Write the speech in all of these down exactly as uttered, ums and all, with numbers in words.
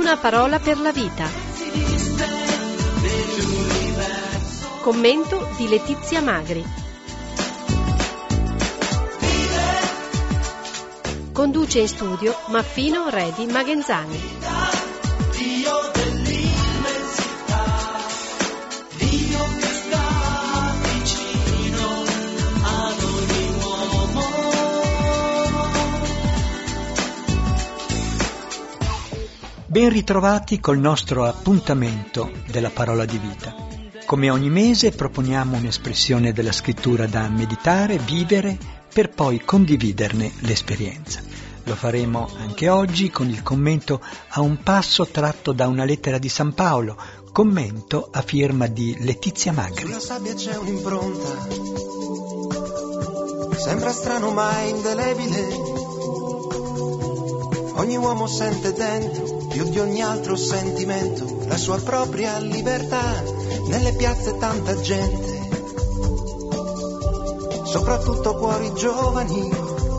Una parola per la vita. Commento di Letizia Magri. Conduce in studio Maffino Redi Magenzani. Ben ritrovati col nostro appuntamento della parola di vita. Come ogni mese proponiamo un'espressione della scrittura da meditare, vivere, per poi condividerne l'esperienza. Lo faremo anche oggi con il commento a un passo tratto da una lettera di San Paolo, commento a firma di Letizia Magri. Sulla sabbia c'è un'impronta, sembra strano ma è indelebile. Ogni uomo sente dentro, più di ogni altro sentimento, la sua propria libertà. Nelle piazze tanta gente, soprattutto cuori giovani.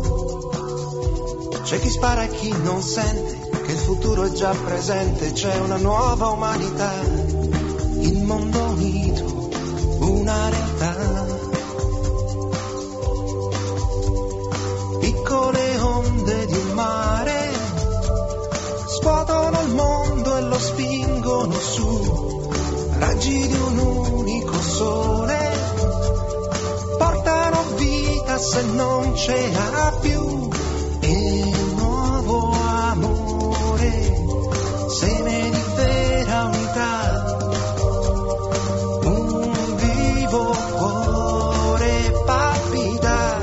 C'è chi spara e chi non sente che il futuro è già presente. C'è una nuova umanità, il mondo unito, una realtà. Piccole onde di un mare scuotono il mondo e lo spingono su. Raggi di un unico sole portano vita se non ce l'ha più. E un nuovo amore, seme di vera unità. Un vivo cuore palpita.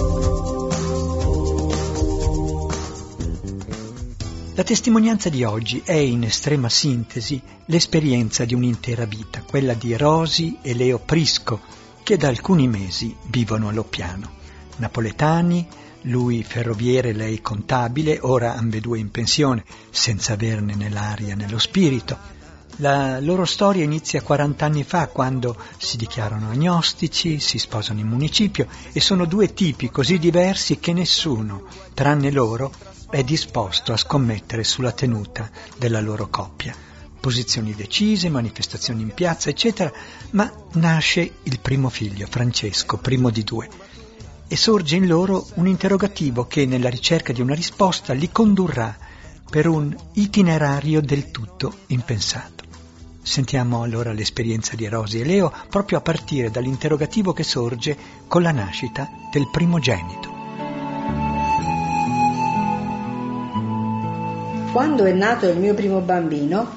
La testimonianza di oggi è in estrema sintesi l'esperienza di un'intera vita, quella di Rosi e Leo Prisco, che da alcuni mesi vivono a Loppiano. Napoletani, lui ferroviere, lei contabile, ora ambedue in pensione, senza averne né l'aria né lo spirito. La loro storia inizia quaranta anni fa, quando si dichiarano agnostici, si sposano in municipio e sono due tipi così diversi che nessuno, tranne loro, è disposto a scommettere sulla tenuta della loro coppia. Posizioni decise, manifestazioni in piazza, eccetera, ma nasce il primo figlio, Francesco, primo di due, e sorge in loro un interrogativo che, nella ricerca di una risposta, li condurrà per un itinerario del tutto impensato. Sentiamo allora l'esperienza di Rosi e Leo proprio a partire dall'interrogativo che sorge con la nascita del primogenito. Quando è nato il mio primo bambino,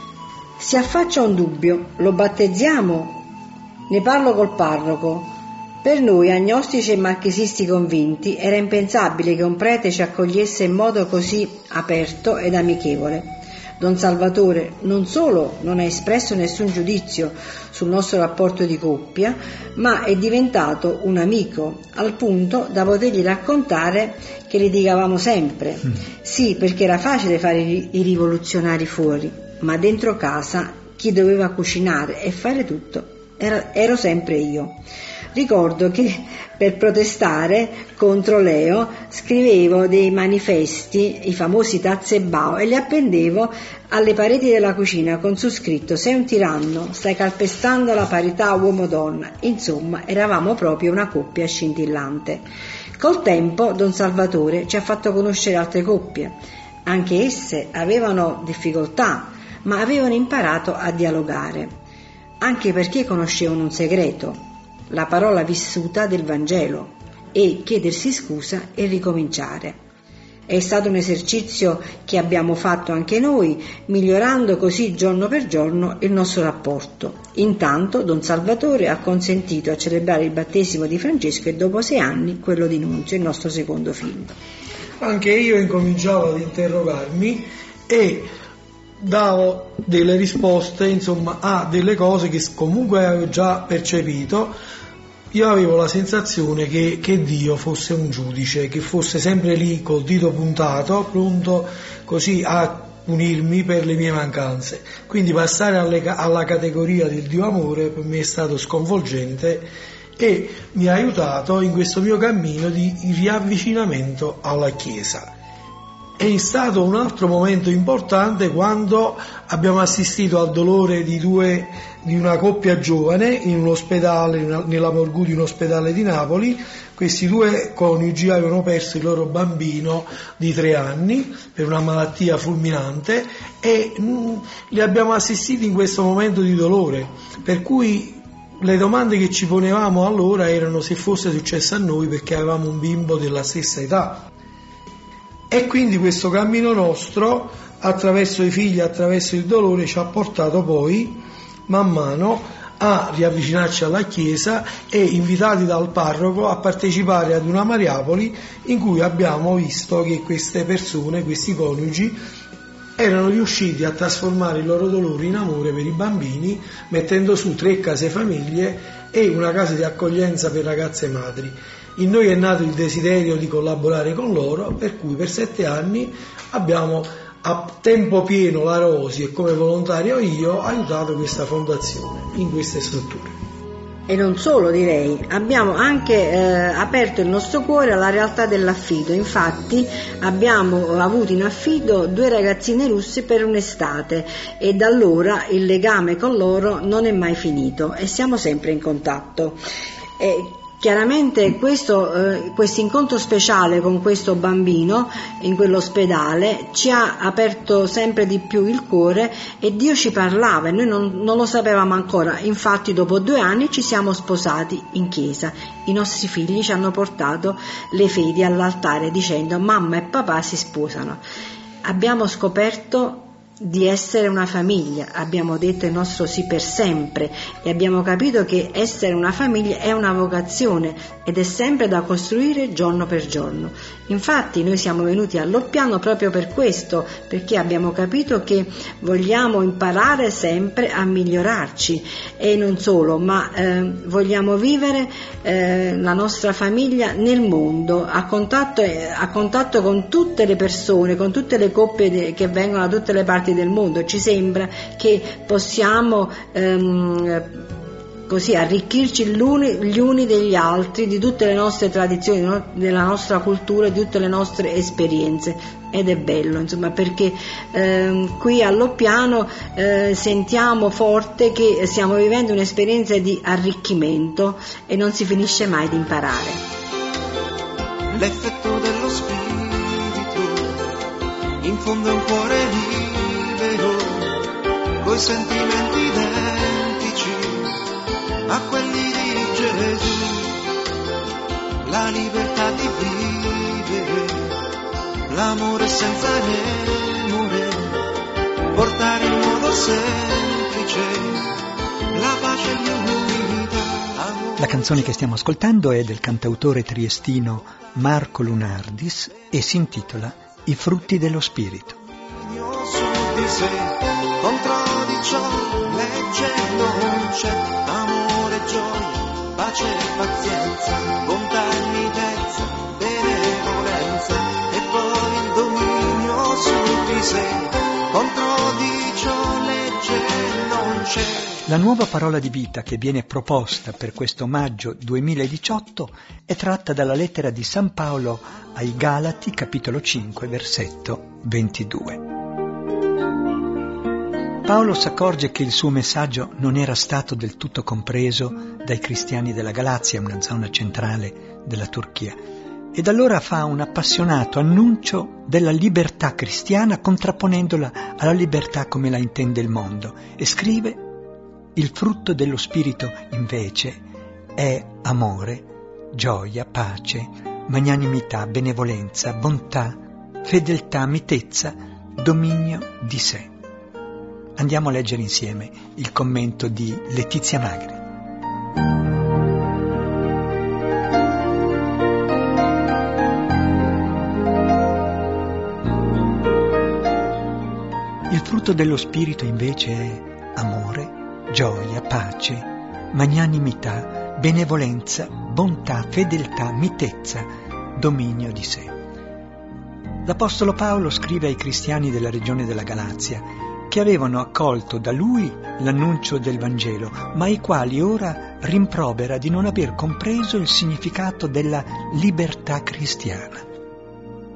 si affaccia un dubbio: lo battezziamo? Ne parlo col parroco. Per noi agnostici e marchesisti convinti era impensabile che un prete ci accogliesse in modo così aperto ed amichevole. Don Salvatore non solo non ha espresso nessun giudizio sul nostro rapporto di coppia, ma è diventato un amico, al punto da potergli raccontare che litigavamo sempre. Mm. Sì, perché era facile fare i rivoluzionari fuori, ma dentro casa chi doveva cucinare e fare tutto era, ero sempre io. Ricordo che per protestare contro Leo scrivevo dei manifesti, i famosi Tazzebao, e li appendevo alle pareti della cucina con su scritto: sei un tiranno, stai calpestando la parità uomo-donna. Insomma, eravamo proprio una coppia scintillante. Col tempo Don Salvatore ci ha fatto conoscere altre coppie. Anche esse avevano difficoltà, ma avevano imparato a dialogare, anche perché conoscevano un segreto: la parola vissuta del Vangelo, e chiedersi scusa e ricominciare. È stato un esercizio che abbiamo fatto anche noi, migliorando così giorno per giorno il nostro rapporto. Intanto Don Salvatore ha consentito a celebrare il battesimo di Francesco e dopo sei anni quello di Nunzio, il nostro secondo figlio. Anche io incominciavo ad interrogarmi e davo delle risposte, insomma, a delle cose che comunque avevo già percepito. Io avevo la sensazione che, che Dio fosse un giudice, che fosse sempre lì col dito puntato, pronto così a punirmi per le mie mancanze. Quindi passare alle, alla categoria del Dio amore per me è stato sconvolgente e mi ha aiutato in questo mio cammino di riavvicinamento alla Chiesa. è stato un altro momento importante quando abbiamo assistito al dolore di, due, di una coppia giovane in un ospedale, nella morgue di un ospedale di Napoli. Questi due coniugi avevano perso il loro bambino di tre anni per una malattia fulminante e mh, li abbiamo assistiti in questo momento di dolore, per cui le domande che ci ponevamo allora erano se fosse successo a noi, perché avevamo un bimbo della stessa età. E quindi questo cammino nostro, attraverso i figli, attraverso il dolore, ci ha portato poi, man mano, a riavvicinarci alla Chiesa e invitati dal parroco a partecipare ad una Mariapoli in cui abbiamo visto che queste persone, questi coniugi, erano riusciti a trasformare il loro dolore in amore per i bambini, mettendo su tre case famiglie e una casa di accoglienza per ragazze madri. In noi è nato il desiderio di collaborare con loro, per cui per sette anni abbiamo a tempo pieno la Rosi e come volontario io aiutato questa fondazione in queste strutture. E non solo, direi, abbiamo anche eh, aperto il nostro cuore alla realtà dell'affido. Infatti abbiamo avuto in affido due ragazzine russe per un'estate e da allora il legame con loro non è mai finito e siamo sempre in contatto. E chiaramente questo eh, questo incontro speciale con questo bambino in quell'ospedale ci ha aperto sempre di più il cuore e Dio ci parlava e noi non, non lo sapevamo ancora. Infatti dopo due anni ci siamo sposati in chiesa. I nostri figli ci hanno portato le fedi all'altare dicendo mamma e papà si sposano. Abbiamo scoperto di essere una famiglia, abbiamo detto il nostro sì per sempre e abbiamo capito che essere una famiglia è una vocazione ed è sempre da costruire giorno per giorno. Infatti noi siamo venuti a Loppiano proprio per questo, perché abbiamo capito che vogliamo imparare sempre a migliorarci e non solo, ma eh, vogliamo vivere eh, la nostra famiglia nel mondo, a contatto, a contatto con tutte le persone, con tutte le coppie de, che vengono da tutte le parti del mondo. Ci sembra che possiamo ehm, così arricchirci gli uni, gli uni degli altri di tutte le nostre tradizioni, no? Della nostra cultura, di tutte le nostre esperienze, ed è bello insomma, perché ehm, qui a Loppiano eh, sentiamo forte che stiamo vivendo un'esperienza di arricchimento e non si finisce mai di imparare. L'effetto dello spirito infonde un cuore libero coi sentimenti identici a quelli di Gesù, la libertà di vivere, l'amore senza remore, portare in modo semplice la pace e l'unità. La canzone che stiamo ascoltando è del cantautore triestino Marco Lunardis e si intitola I frutti dello spirito. Su di sé, contro di ciò legge non c'è, amore, gioia, pace e pazienza, bontà e mitezza, benevolenza e poi il dominio su di sé, contro di ciò legge non c'è. La nuova parola di vita che viene proposta per questo maggio duemiladiciotto è tratta dalla lettera di San Paolo ai Galati, capitolo cinque, versetto ventidue. Paolo s'accorge che il suo messaggio non era stato del tutto compreso dai cristiani della Galazia, una zona centrale della Turchia, ed allora fa un appassionato annuncio della libertà cristiana contrapponendola alla libertà come la intende il mondo, e scrive: il frutto dello spirito invece è amore, gioia, pace, magnanimità, benevolenza, bontà, fedeltà, mitezza, dominio di sé. Andiamo a leggere insieme il commento di Letizia Magri. Il frutto dello spirito invece è amore, gioia, pace, magnanimità, benevolenza, bontà, fedeltà, mitezza, dominio di sé. L'Apostolo Paolo scrive ai cristiani della regione della Galazia che avevano accolto da lui l'annuncio del Vangelo, ma ai quali ora rimprovera di non aver compreso il significato della libertà cristiana.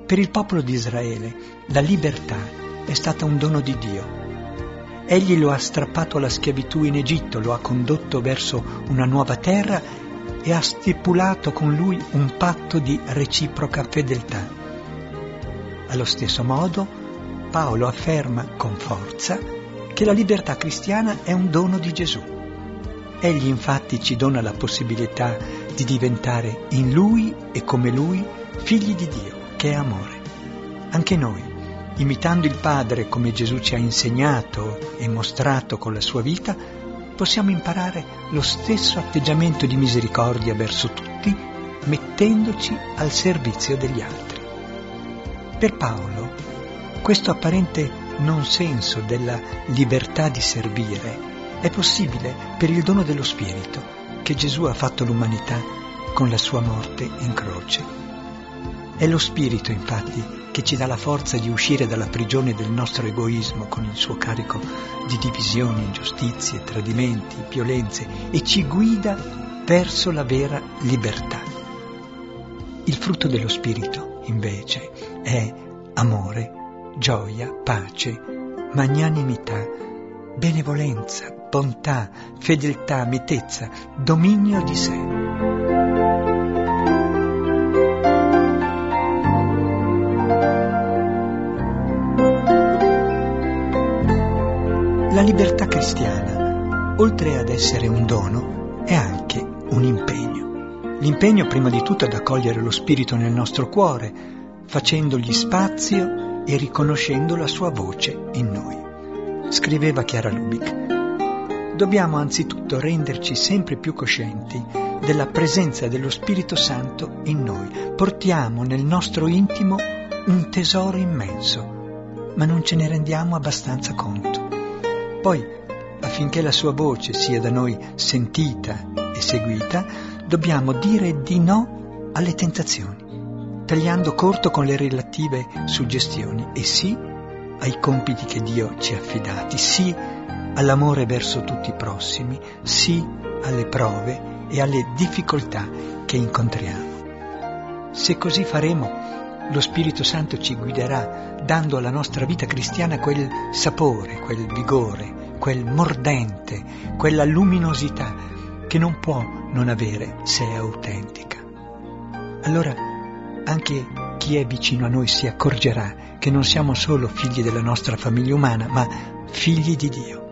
Per il popolo di Israele la libertà è stata un dono di Dio. Egli lo ha strappato alla schiavitù in Egitto, lo ha condotto verso una nuova terra e ha stipulato con lui un patto di reciproca fedeltà. Allo stesso modo, Paolo afferma con forza che la libertà cristiana è un dono di Gesù. Egli infatti ci dona la possibilità di diventare in Lui e come Lui figli di Dio, che è amore. Anche noi, imitando il Padre come Gesù ci ha insegnato e mostrato con la sua vita, possiamo imparare lo stesso atteggiamento di misericordia verso tutti, mettendoci al servizio degli altri. Per Paolo, questo apparente non senso della libertà di servire è possibile per il dono dello Spirito che Gesù ha fatto all'umanità con la sua morte in croce. È lo Spirito, infatti, che ci dà la forza di uscire dalla prigione del nostro egoismo con il suo carico di divisioni, ingiustizie, tradimenti, violenze e ci guida verso la vera libertà. Il frutto dello Spirito, invece, è amore, gioia, pace, magnanimità, benevolenza, bontà, fedeltà, mitezza, dominio di sé. La libertà cristiana, oltre ad essere un dono, è anche un impegno. L'impegno prima di tutto ad accogliere lo Spirito nel nostro cuore, facendogli spazio e riconoscendo la sua voce in noi. Scriveva Chiara Lubick: dobbiamo anzitutto renderci sempre più coscienti della presenza dello Spirito Santo in noi. Portiamo nel nostro intimo un tesoro immenso, ma non ce ne rendiamo abbastanza conto. Poi, affinché la sua voce sia da noi sentita e seguita, dobbiamo dire di no alle tentazioni, tagliando corto con le relative suggestioni, e sì ai compiti che Dio ci ha affidati, sì all'amore verso tutti i prossimi, sì alle prove e alle difficoltà che incontriamo. Se così faremo, lo Spirito Santo ci guiderà, dando alla nostra vita cristiana quel sapore, quel vigore, quel mordente, quella luminosità che non può non avere se è autentica. Allora anche chi è vicino a noi si accorgerà che non siamo solo figli della nostra famiglia umana, ma figli di Dio.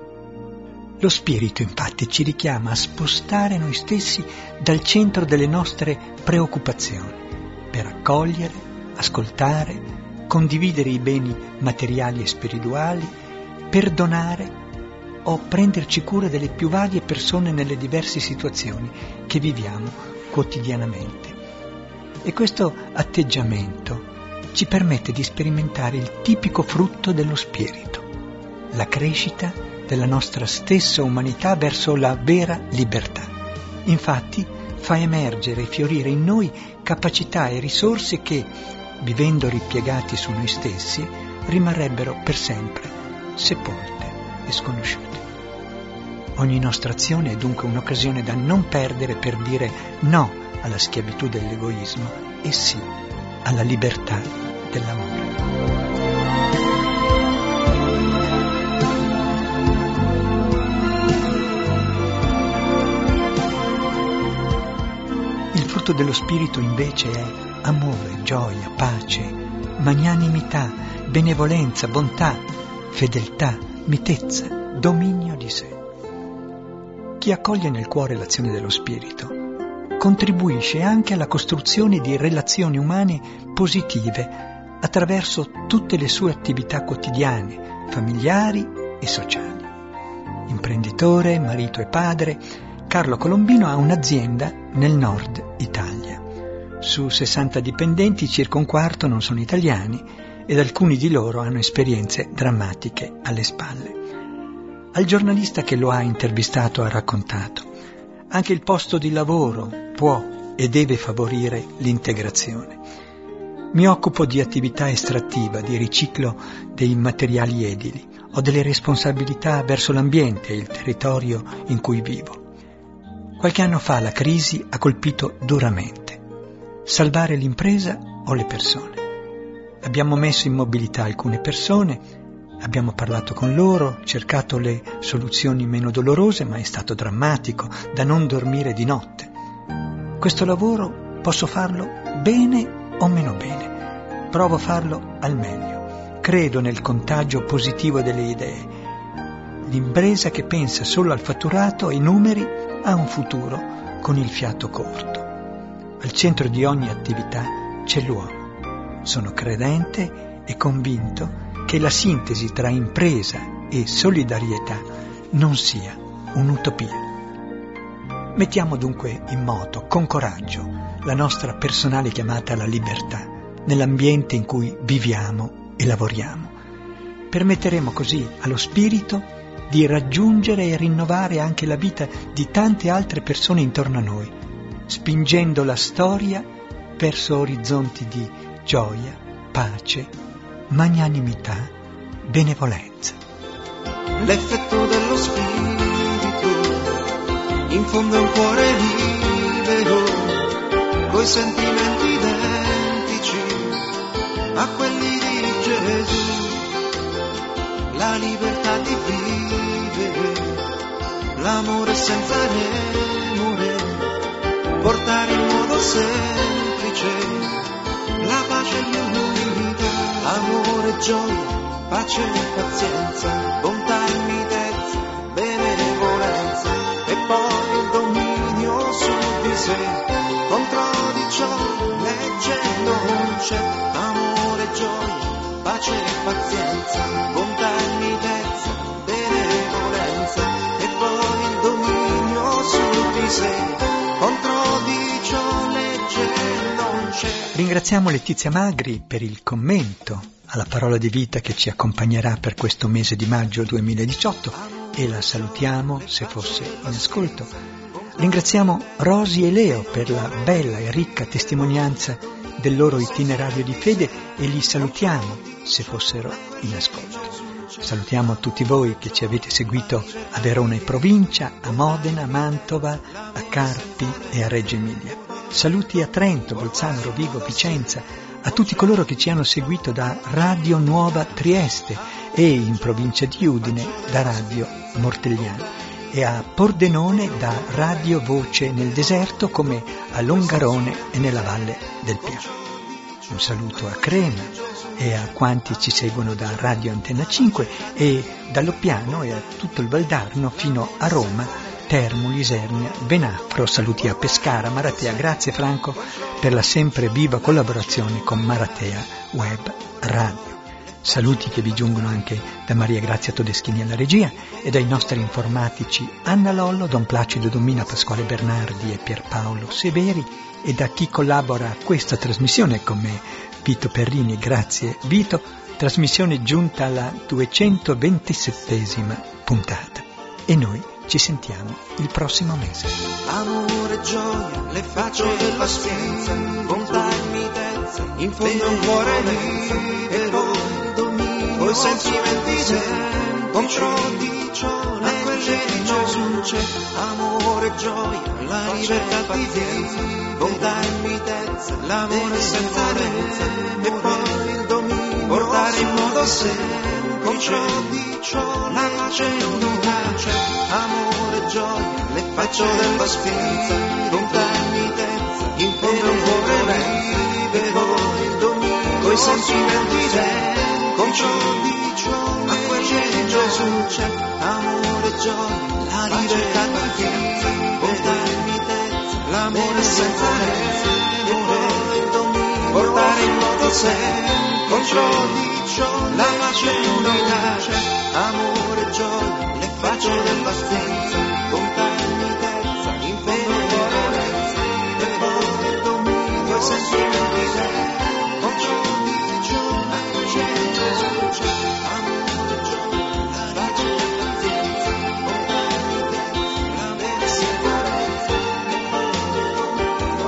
Lo Spirito, infatti, ci richiama a spostare noi stessi dal centro delle nostre preoccupazioni, per accogliere, ascoltare, condividere i beni materiali e spirituali, perdonare o prenderci cura delle più varie persone nelle diverse situazioni che viviamo quotidianamente. E questo atteggiamento ci permette di sperimentare il tipico frutto dello Spirito, la crescita della nostra stessa umanità verso la vera libertà. Infatti, fa emergere e fiorire in noi capacità e risorse che, vivendo ripiegati su noi stessi, rimarrebbero per sempre sepolte e sconosciute. Ogni nostra azione è dunque un'occasione da non perdere per dire no alla schiavitù dell'egoismo e sì alla libertà dell'amore. Il frutto dello Spirito invece è amore, gioia, pace, magnanimità, benevolenza, bontà, fedeltà, mitezza, dominio di sé. Chi accoglie nel cuore l'azione dello Spirito contribuisce anche alla costruzione di relazioni umane positive attraverso tutte le sue attività quotidiane, familiari e sociali. Imprenditore, marito e padre, Carlo Colombino ha un'azienda nel nord Italia. Su sessanta dipendenti, circa un quarto non sono italiani ed alcuni di loro hanno esperienze drammatiche alle spalle. Al giornalista che lo ha intervistato ha raccontato: anche il posto di lavoro può e deve favorire l'integrazione. Mi occupo di attività estrattiva, di riciclo dei materiali edili. Ho delle responsabilità verso l'ambiente e il territorio in cui vivo. Qualche anno fa la crisi ha colpito duramente. Salvare l'impresa o le persone? Abbiamo messo in mobilità alcune persone, abbiamo parlato con loro, cercato le soluzioni meno dolorose, ma è stato drammatico, da non dormire di notte. Questo lavoro posso farlo bene o meno bene, provo a farlo al meglio. Credo nel contagio positivo delle idee. L'impresa che pensa solo al fatturato e ai numeri ha un futuro con il fiato corto. Al centro di ogni attività c'è l'uomo. Sono credente e convinto che la sintesi tra impresa e solidarietà non sia un'utopia. Mettiamo dunque in moto, con coraggio, la nostra personale chiamata alla libertà, nell'ambiente in cui viviamo e lavoriamo. Permetteremo così allo spirito di raggiungere e rinnovare anche la vita di tante altre persone intorno a noi, spingendo la storia verso orizzonti di gioia, pace, magnanimità, benevolenza. L'effetto dello spirito infonde un cuore libero, coi sentimenti identici a quelli di Gesù, la libertà di vivere, l'amore senza remore, portare in modo semplice la pace e l'umanità, amore, gioia, pace e pazienza, bontà e mitezza, benevolenza e poi il dominio su di sé, contro di ciò legge non c'è, amore, gioia, pace e pazienza, bontà e mitezza, benevolenza e poi il dominio su di sé, contro di ciò legge non c'è. Ringraziamo Letizia Magri per il commento alla parola di vita che ci accompagnerà per questo mese di maggio duemiladiciotto e la salutiamo se fosse in ascolto. Ringraziamo Rosi e Leo per la bella e ricca testimonianza del loro itinerario di fede e li salutiamo se fossero in ascolto. Salutiamo tutti voi che ci avete seguito a Verona e provincia, a Modena, Mantova, a Carpi e a Reggio Emilia. Saluti a Trento, Bolzano, Rovigo, Vicenza, a tutti coloro che ci hanno seguito da Radio Nuova Trieste e in provincia di Udine da Radio Mortegliano e a Pordenone da Radio Voce nel deserto come a Longarone e nella Valle del Piano. Un saluto a Crema e a quanti ci seguono da Radio Antenna cinque e dall'Oppiano e a tutto il Valdarno fino a Roma, Termoli, Isernia, Benafro. Saluti a Pescara, Maratea. Grazie Franco per la sempre viva collaborazione con Maratea Web Radio. Saluti che vi giungono anche da Maria Grazia Todeschini alla regia e dai nostri informatici Anna Lollo, Don Placido Domina, Pasquale Bernardi e Pierpaolo Severi e da chi collabora a questa trasmissione come Vito Perrini. Grazie Vito, trasmissione giunta alla duecentoventisettesima puntata e noi ci sentiamo il prossimo mese. Amore e gioia, le facce della scienza, bontà e mitezza, in fondo un cuore libero, coi sentimenti contro di ciò, la legge di Gesù c'è, amore e gioia, la libertà di vivere, bontà e mitezza, l'amore senza remore, e poi il dominio, portare in modo semplice, contro di ciò, la pace e l'unità c'è, amore e gioia, le faccio dello spirito, bontà e mitezza, in fondo un cuore libero, il dominio, coi sentimenti contro di ciò, la legge di Gesù c'è, amore e gioia, la libertà di vivere, bontà e mitezza, l'amore senza remore, il dominio, portare in modo semplice, contro di ciò, la pace e l'unità c'è, amore e gioia, le faccio dello spirito, bontà e mitezza, in fondo un cuore libero, il dominio, i sentimenti contro di ciò, la legge di Gesù c'è, amore e gioia, la pace e l'unità, bontà e mitezza, l'amore senza remore, il dominio,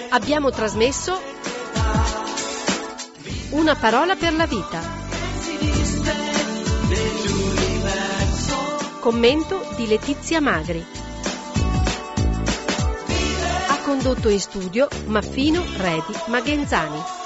Abbiamo trasmesso Una parola per la vita. Commento di Letizia Magri. Ha condotto in studio Maffino Redi Magenzani.